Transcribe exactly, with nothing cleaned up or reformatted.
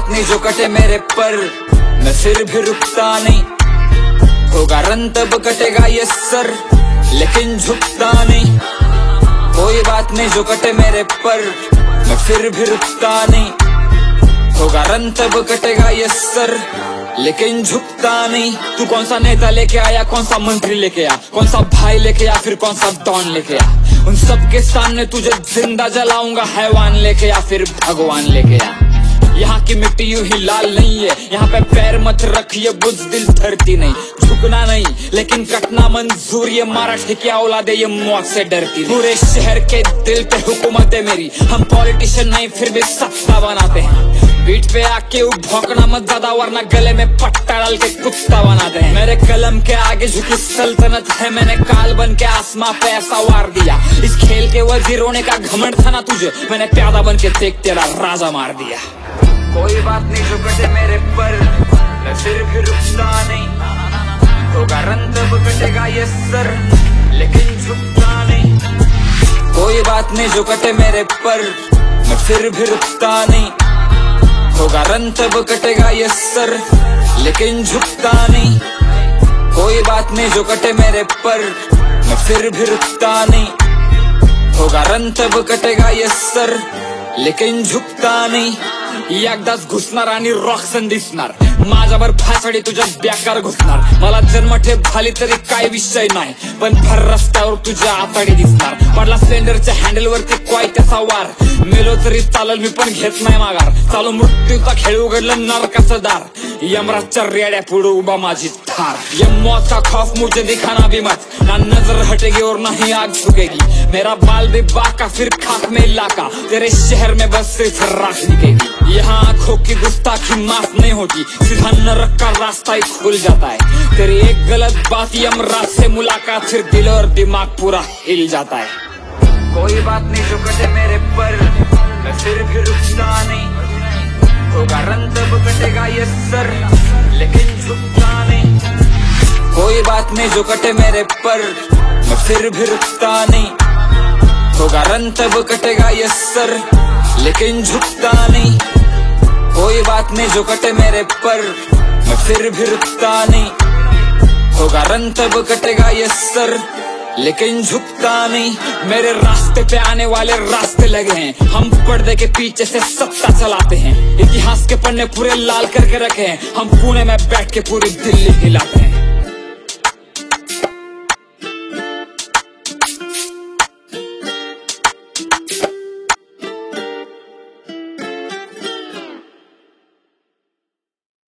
बात नहीं जो कटे मेरे पर, मैं फिर भी रुकता नहीं। होगा रन तब कटेगा ये सर, लेकिन झुकता नहीं। कोई बात नहीं जो कटे मेरे पर, मैं फिर भी रुकता नहीं। होगा रन तब कटेगा ये सर, लेकिन झुकता नहीं। तू कौन सा नेता लेके आया, कौन सा मंत्री लेके आ, कौन सा भाई लेके आ, फिर कौन सा डॉन लेके आ। उन सब के सामने तुझे जिंदा जलाऊंगा, हैवान लेके आ फिर भगवान लेके आ। यहाँ की मिट्टी यूं ही लाल नहीं है, यहाँ पे पैर मत रखिए, बुज़दिल धरती नहीं। झुकना नहीं लेकिन कटना मंजूर, ये मराठी की औलादे ये मौत से डरती। पूरे शहर के दिल पे हुकूमत है मेरी, हम पॉलिटिशियन नहीं फिर भी सत्ता बनाते हैं। बीट पे आके भौंकना मत ज्यादा, वरना गले में पट्टा डाल के कुत्ता बनाते हैं। मेरे कलम के आगे झुकी सल्तनत है, मैंने काल बन के आसमां पे ऐसा वार दिया। इस खेल के वजीर होने का घमंड था ना तुझे, मैंने प्यादा बन के देख तेरा राजा मार दिया। कोई बात नहीं जो कटे मेरे पर, मैं फिर भी रुकता नहीं। होगा रन तब कटेगा ये सर, लेकिन झुकता नहीं। कोई बात नहीं जो कटे मेरे पर, मैं फिर भी रुकता नहीं। होगा रन तब कटेगा ये सर, लेकिन झुकता नहीं। कोई बात नहीं जो कटे मेरे पर, मैं फिर भी रुकता नहीं। होगा रन तब कटेगा ये सर, लेकिन झुकता नाही। एकदाच घुसणार आणि रॉक्सन दिसणार, माझ्यावर फासडी तुझ्या बेकार घुसणार। मला जन्मठेप झाली तरी काय विषय नाही, पण भर रस्त्यावर तुझ्या आताडी दिसणार। पडला स्प्लेंडरच्या हँडल वरती काय त्याचा वार, मेलो तरी चालल मी पण घेत नाही माघार। चालू मृत्यूचा खेळ उघडलं नरकाचं दार, यमराजच्या रेड्या पुढे उभा माझी थार। ये मौत का खौफ मुझे दिखाना भी मत, ना नजर हटेगी और ना ही आग झुकेगी। मेरा बाल भी बाका फिर खाक में इलाका, तेरे शहर में बस सिर्फ राख निकलेगी। यहाँ आंखों की गुस्ताखी माफ नहीं होती, सीधा नरक का रास्ता ही खुल जाता है। तेरी एक गलत बात यमराज से मुलाकात, फिर दिल और दिमाग पूरा हिल जाता है। कोई बात नहीं जो कटे मेरे पर, मैं फिर भी रुकता नहीं। होगा रन तब कटेगा ये सर, लेकिन झुकता नहीं। कोई बात नहीं जो कटे मेरे पर, मैं फिर भी रुकता नहीं। होगा रन तब कटेगा ये सर, लेकिन झुकता नहीं। कोई बात नहीं जो कटे मेरे पर, मैं फिर भी रुकता नहीं। होगा रन तब कटेगा ये सर, लेकिन झुकता नहीं। मेरे रास्ते पे आने वाले रास्ते लगे हैं, हम पर्दे के पीछे से सत्ता चलाते हैं। इतिहास के पन्ने पूरे लाल करके रखे हैं, हम पुणे में बैठ के पूरी दिल्ली हिलाते हैं।